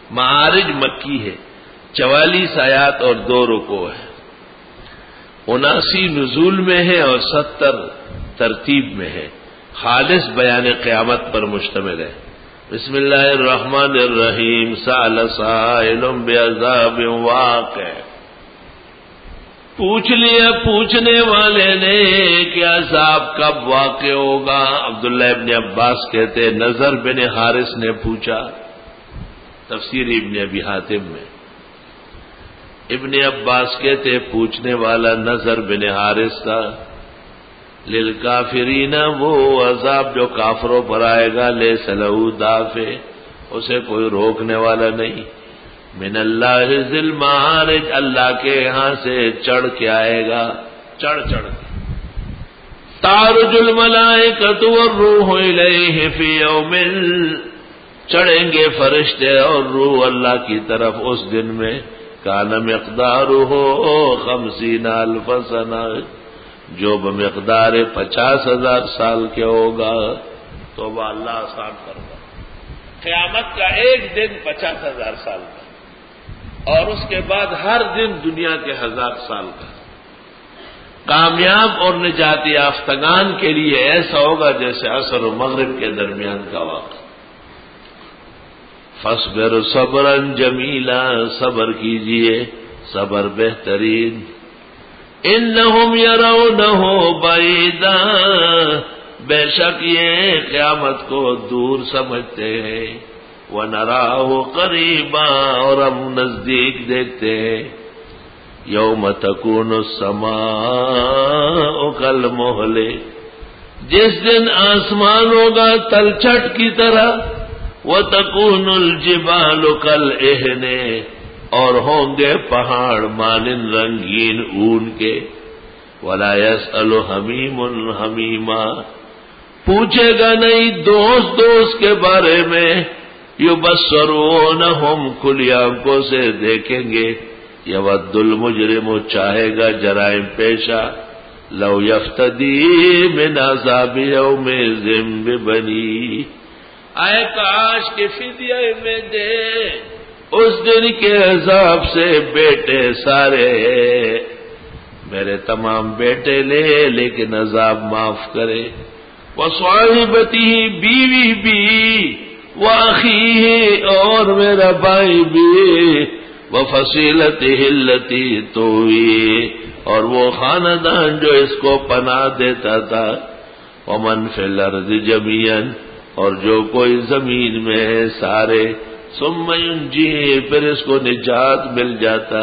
معارج مکی ہے، 44 آیات اور 2 رکوع ہے، 79 نزول میں ہے اور 70 ترتیب میں ہے، خالص بیان قیامت پر مشتمل ہے۔ بسم اللہ الرحمن الرحیم، سأل سائل بعذاب واقع، پوچھ لیا پوچھنے والے نے کہ عذاب کب واقع ہوگا۔ عبداللہ ابن عباس کہتے نضر بن حارث نے پوچھا، تفسیر ابن ابی حاتم میں۔ ابن عباس کہتے پوچھنے والا نضر بن حارث تھا۔ للکافرین، وہ عذاب جو کافروں پر آئے گا، لیس لہ دافع، اسے کوئی روکنے والا نہیں، من اللہ ذی المعارج، اللہ کے یہاں سے چڑھ کے آئے گا، چڑھ کے۔ تعرج الملائکۃ والروح الیہ فی یوم، چڑھیں گے فرشتے اور روح اللہ کی طرف اس دن میں، کان مقدارہ 50,000 سنہ، جو بمقدار 50,000 سال کے ہوگا۔ تو وہ اللہ آسان کرتا، قیامت کا ایک دن 50,000 سال کا، اور اس کے بعد ہر دن دنیا کے 1000 سال کا۔ کامیاب اور نجات یافتگان کے لیے ایسا ہوگا جیسے عصر و مغرب کے درمیان کا وقت۔ فاصبر صبرا جمیلا، صبر کیجئے صبر بہترین۔ انہم یرونہ بعیدا، بے شک یہ قیامت کو دور سمجھتے ہیں، وَنَرَاهُ قَرِيبًا، اور ہم نزدیک دیکھتے ہیں۔ یوم تکون السماء کالمہل، جس دن آسمان ہوگا تلچھٹ کی طرح، وَتَكُونُ الْجِبَالُ كَالْعِهْنِ، اور ہوں گے پہاڑ مانند رنگین اون کے۔ وَلَا يَسْأَلُ حَمِيمٌ حَمِيمًا، پوچھے گا نہیں دوست کے بارے میں۔ یبصرونہم، کھلی آنکھوں سے دیکھیں گے۔ یود المجرم، چاہے گا جرائم پیشہ، لو یفتدی من عذاب یومئذ ببنی، آئے کاش کے فدیے میں دے اس دن کے عذاب سے بیٹے سارے، میرے تمام بیٹے لے لیکن عذاب معاف کرے۔ وصاحبتی، بیوی بھی، واخیہ، اور میرا بھائی بھی، وفصیلتہ التی تؤوی، اور وہ خاندان جو اس کو پناہ دیتا تھا۔ ومن فی الارض جمیعا، اور جو کوئی زمین میں ہے سارے، ثم ینجیہ، پھر اس کو نجات مل جاتا۔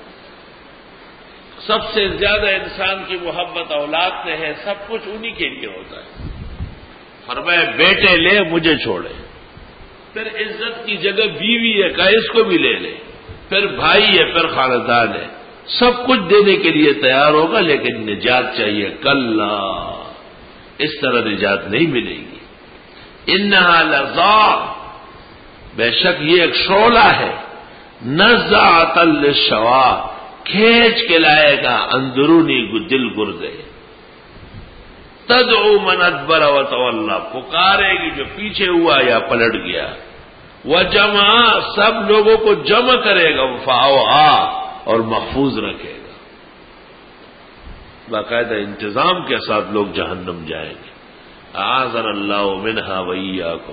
سب سے زیادہ انسان کی محبت اولاد سے ہے، سب کچھ انہی کے لیے ہوتا ہے۔ فرمایا بیٹے لے مجھے چھوڑے، پھر عزت کی جگہ بیوی ہے، کہا اس کو بھی لے لے، پھر بھائی ہے، پھر خاندان ہے، سب کچھ دینے کے لیے تیار ہوگا، لیکن نجات چاہیے۔ کلا، اس طرح نجات نہیں ملے گی۔ انہا لظا، بے شک یہ ایک شعلہ ہے، نزاعۃ للشوا، کھینچ کے لائے گا اندرونی دل گردے۔ تدعو من ادبر وتولی، پکارے گی جو پیچھے ہوا یا پلٹ گیا۔ وجمع، سب لوگوں کو جمع کرے گا، فاوعا، اور محفوظ رکھے گا۔ باقاعدہ انتظام کے ساتھ لوگ جہنم جائیں گے۔ اعاذنا اللہ منہا وایاکم۔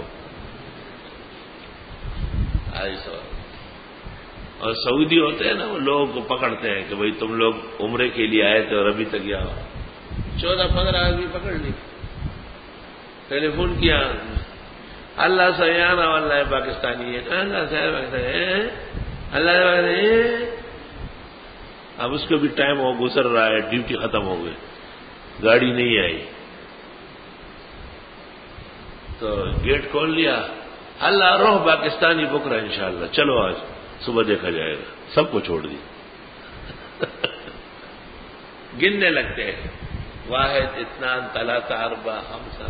اور سعودی ہوتے ہیں نا، وہ لوگوں کو پکڑتے ہیں کہ بھئی تم لوگ عمرے کے لیے آئے تھے اور ابھی تک یہاں 14-15 آدمی پکڑ لی، ٹیلی فون کیا، اللہ سیانہ واللہ پاکستانی ہے، اللہ سے پاکستانی ہے، اللہ سے، اب اس کو بھی ٹائم ہو گزر رہا ہے، ڈیوٹی ختم ہو گئی، گاڑی نہیں آئی تو گیٹ کھول لیا، اللہ روح پاکستانی بک رہا ہے انشاءاللہ، چلو آج صبح دیکھا جائے گا، سب کو چھوڑ دی۔ گننے لگتے ہیں، واحد اثنان ثلاثہ اربعہ خمسہ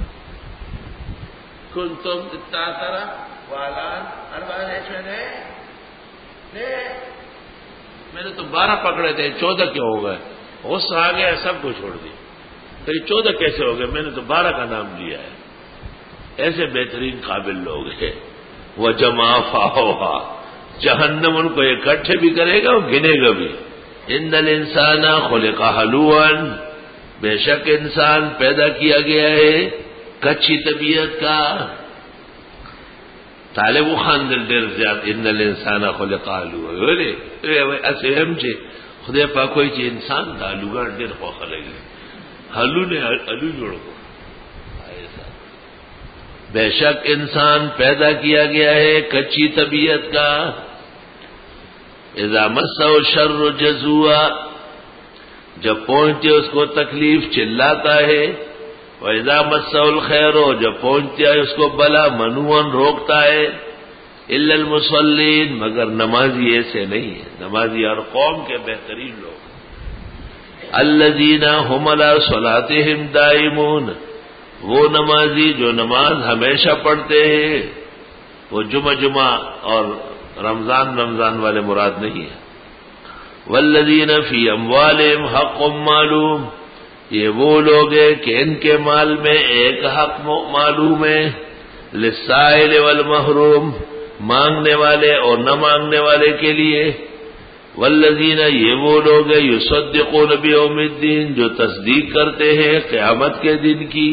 کنتم اتنا والان اربعہ میں نے تو 12 پکڑے تھے، 14 کیوں ہو گئے؟ غصہ آ گیا، سب کو چھوڑ دی۔ تو یہ 14 کیسے ہو گئے؟ میں نے تو 12 کا نام لیا ہے۔ ایسے بہترین قابل لوگ ہیں، وجمع فاوہا، جہنم ان کو اکٹھے بھی کرے گا اور گنے گا بھی۔ ان الانسان خلق ہلوعا، بے شک انسان پیدا کیا گیا ہے کچی طبیعت کا۔ طالب خاندل ډیر زیات ان الانسان خلق هلوعا ویلې اسې هم چې خدای پاک وایي چې انسان د هلوګان ډیر خوښه لګي، هلو نه هلو جوړ کو۔ بے شک انسان پیدا کیا گیا ہے کچی طبیعت کا۔ اذا مسہ الشر جزوعا، جب پہنچے اس کو تکلیف چلاتا ہے، وَإِذَا مَسَّهُ الْخَيْرُ، جب پہنچتا ہے اس کو بلا منوعاً روکتا ہے، إِلَّا الْمُصَلِّينَ، مگر نمازی ایسے نہیں ہے، نمازی ہر قوم کے بہترین لوگ۔ الَّذِينَ هُمْ عَلَىٰ صَلَاتِهِمْ دَائِمُونَ، وہ نمازی جو نماز ہمیشہ پڑھتے ہیں، وہ جمعہ اور رمضان والے مراد نہیں ہے۔ وَالَّذِينَ فِي أَمْوَالِهِمْ حَقٌّ مَّعْلُومٌ، یہ وہ لوگ ہیں کہ ان کے مال میں ایک حق معلوم ہے، للسائل والمحروم، مانگنے والے اور نہ مانگنے والے کے لیے۔ والذین، یہ وہ لوگ ہیں یصدقون بیوم الدین، جو تصدیق کرتے ہیں قیامت کے دن کی۔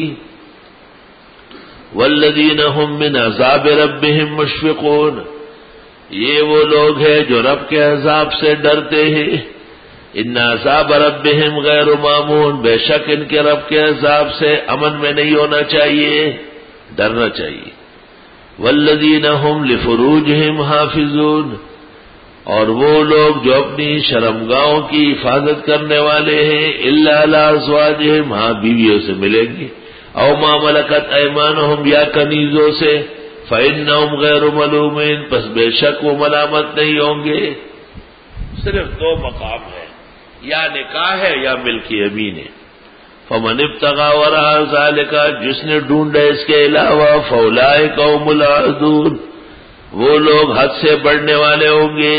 والذین هم من عذاب ربهم مشفقون، یہ وہ لوگ ہیں جو رب کے عذاب سے ڈرتے ہیں۔ ان عذاب ربهم غیر مامون، بے شک ان کے رب کے عذاب سے امن میں نہیں ہونا چاہیے، ڈرنا چاہیے۔ والذین هم لفروجهم حافظون، اور وہ لوگ جو اپنی شرمگاہوں کی حفاظت کرنے والے ہیں، الا علی ازواجہم، ہاں بیویوں سے ملیں گے، او ما ملکت ایمانہم، یا کنیزوں سے، فإنہم غیر ملومین، پس بے شک وہ ملامت نہیں ہوں گے۔ صرف دو مقام ہے، یا نکاح ہے یا ملک یمین ہے۔ فمن ابتغى وراء ذلك، جس نے ڈھونڈا اس کے علاوہ، فاولئک هم العادون، وہ لوگ حد سے بڑھنے والے ہوں گے۔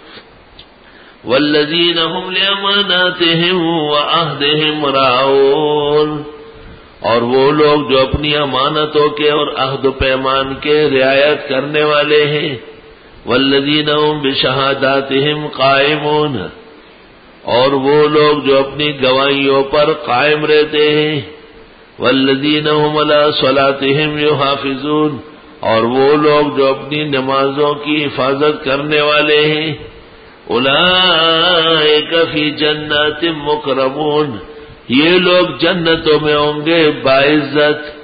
والذین هم لأماناتهم وعہدهم راعون، اور وہ لوگ جو اپنی امانتوں کے اور عہد و پیمان کے رعایت کرنے والے ہیں۔ والذین هم بشہاداتهم قائمون، اور وہ لوگ جو اپنی گواہیوں پر قائم رہتے ہیں۔ والذین هم علی صلاتهم یحافظون، اور وہ لوگ جو اپنی نمازوں کی حفاظت کرنے والے ہیں۔ اولئک فی جنات مکرمون، یہ لوگ جنتوں میں ہوں گے باعزت۔